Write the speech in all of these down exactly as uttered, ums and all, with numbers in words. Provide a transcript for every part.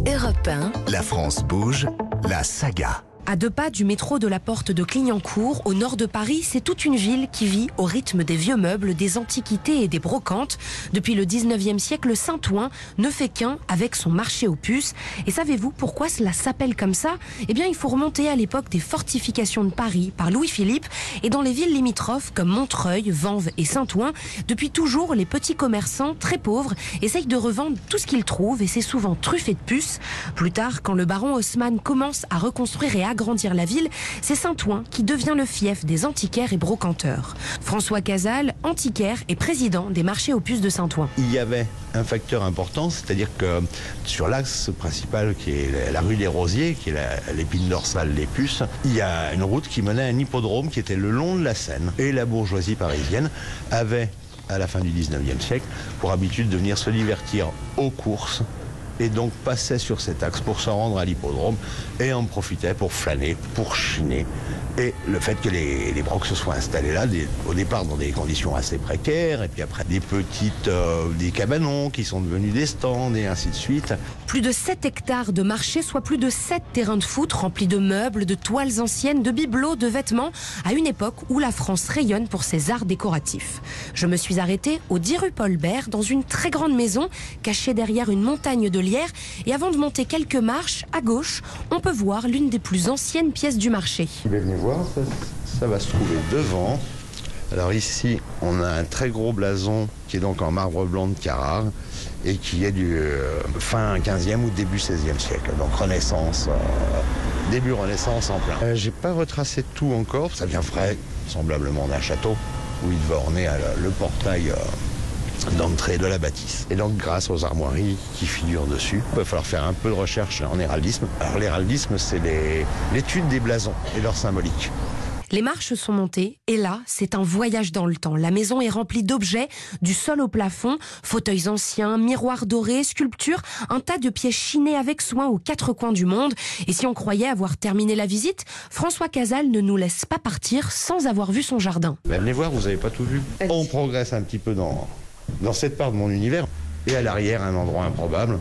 Europe un. La France bouge, la saga. À deux pas du métro de la Porte de Clignancourt, au nord de Paris, c'est toute une ville qui vit au rythme des vieux meubles, des antiquités et des brocantes. Depuis le dix-neuvième siècle, Saint-Ouen ne fait qu'un avec son marché aux puces. Et savez-vous pourquoi cela s'appelle comme ça ? Eh bien, il faut remonter à l'époque des fortifications de Paris par Louis-Philippe. Et dans les villes limitrophes comme Montreuil, Vanves et Saint-Ouen, depuis toujours, les petits commerçants très pauvres essayent de revendre tout ce qu'ils trouvent et c'est souvent truffé de puces. Plus tard, quand le baron Haussmann commence à reconstruire et agrandir la ville, c'est Saint-Ouen qui devient le fief des antiquaires et brocanteurs. François Casal, antiquaire et président des marchés aux puces de Saint-Ouen. Il y avait un facteur important, c'est-à-dire que sur l'axe principal qui est la rue des Rosiers, qui est l'épine dorsale des puces, il y a une route qui menait à un hippodrome qui était le long de la Seine. Et la bourgeoisie parisienne avait, à la fin du dix-neuvième siècle, pour habitude de venir se divertir aux courses et donc passait sur cet axe pour se rendre à l'hippodrome et en profitait pour flâner, pour chiner. Et le fait que les, les brocs se soient installés là, des, au départ dans des conditions assez précaires, et puis après des petites, euh, des cabanons qui sont devenus des stands et ainsi de suite. Plus de sept hectares de marché, soit plus de sept terrains de foot remplis de meubles, de toiles anciennes, de bibelots, de vêtements, à une époque où la France rayonne pour ses arts décoratifs. Je me suis arrêtée au dix rue Paul Bert, dans une très grande maison, cachée derrière une montagne de lierre, et avant de monter quelques marches, à gauche, on peut voir l'une des plus anciennes pièces du marché. Venez voir. Ça, ça va se trouver devant. Alors ici, on a un très gros blason qui est donc en marbre blanc de Carrare et qui est du euh, fin quinzième ou début seizième siècle. Donc Renaissance, euh, début Renaissance en plein. Euh, j'ai pas retracé tout encore. Ça vient frais, semblablement d'un château où il devait orner le, le portail euh, d'entrée de la bâtisse. Et donc grâce aux armoiries qui figurent dessus, il va falloir faire un peu de recherche en héraldisme. Alors l'héraldisme, c'est les, l'étude des blasons et leur symbolique. Les marches sont montées et là, c'est un voyage dans le temps. La maison est remplie d'objets, du sol au plafond, fauteuils anciens, miroirs dorés, sculptures, un tas de pièces chinées avec soin aux quatre coins du monde. Et si on croyait avoir terminé la visite, François Casal ne nous laisse pas partir sans avoir vu son jardin. Ben, venez voir, vous n'avez pas tout vu. On progresse un petit peu dans, dans cette part de mon univers. Et à l'arrière, un endroit improbable.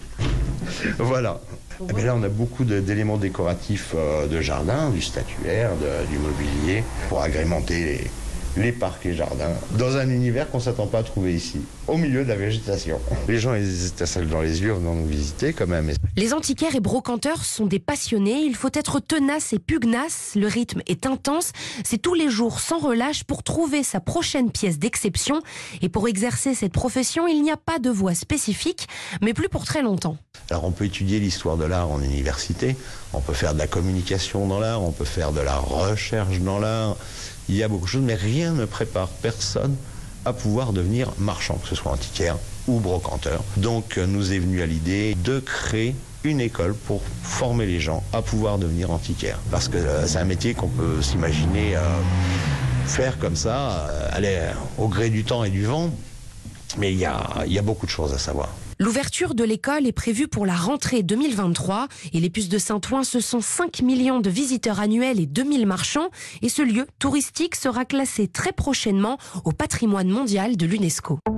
Voilà. Eh bien là, on a beaucoup de, d'éléments décoratifs euh, de jardin, du statuaire, de, du mobilier, pour agrémenter les, les parcs et jardins, dans un univers qu'on ne s'attend pas à trouver ici, au milieu de la végétation. Les gens, ils étincellent dans les yeux en venant nous visiter quand même. Les antiquaires et brocanteurs sont des passionnés, il faut être tenace et pugnace, le rythme est intense, c'est tous les jours sans relâche pour trouver sa prochaine pièce d'exception. Et pour exercer cette profession, il n'y a pas de voie spécifique, mais plus pour très longtemps. Alors on peut étudier l'histoire de l'art en université, on peut faire de la communication dans l'art, on peut faire de la recherche dans l'art. Il y a beaucoup de choses, mais rien ne prépare personne à pouvoir devenir marchand, que ce soit antiquaire ou brocanteur. Donc nous est venu à l'idée de créer une école pour former les gens à pouvoir devenir antiquaire. Parce que euh, c'est un métier qu'on peut s'imaginer euh, faire comme ça, euh, aller au gré du temps et du vent, mais il y a, il y a beaucoup de choses à savoir. L'ouverture de l'école est prévue pour la rentrée deux mille vingt-trois et les puces de Saint-Ouen, ce sont cinq millions de visiteurs annuels et deux mille marchands. Et ce lieu touristique sera classé très prochainement au patrimoine mondial de l'UNESCO.